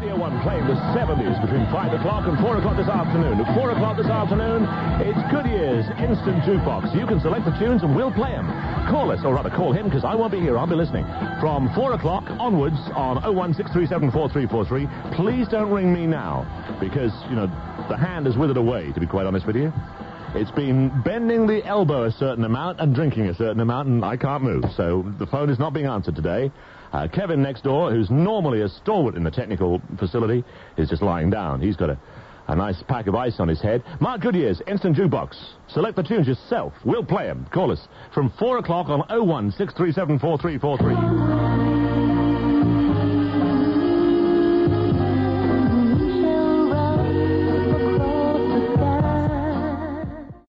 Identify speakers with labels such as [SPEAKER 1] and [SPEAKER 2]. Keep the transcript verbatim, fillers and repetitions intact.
[SPEAKER 1] Radio one playing the seventies between five o'clock and four o'clock this afternoon. At four o'clock this afternoon, it's Goodyear's Instant Jukebox. You can select the tunes and we'll play them. Call us, or rather call him, because I won't be here. I'll be listening. From four o'clock onwards on oh one six three seven four three four three. Please don't ring me now, because, you know, the hand has withered away, to be quite honest with you. It's been bending the elbow a certain amount and drinking a certain amount, and I can't move. So the phone is not being answered today. Uh, Kevin next door, who's normally a stalwart in the technical facility, is just lying down. He's got a, a nice pack of ice on his head. Mark Goodyear's Instant Jukebox. Select the tunes yourself. We'll play them. Call us from four o'clock on oh one six three seven four three four three.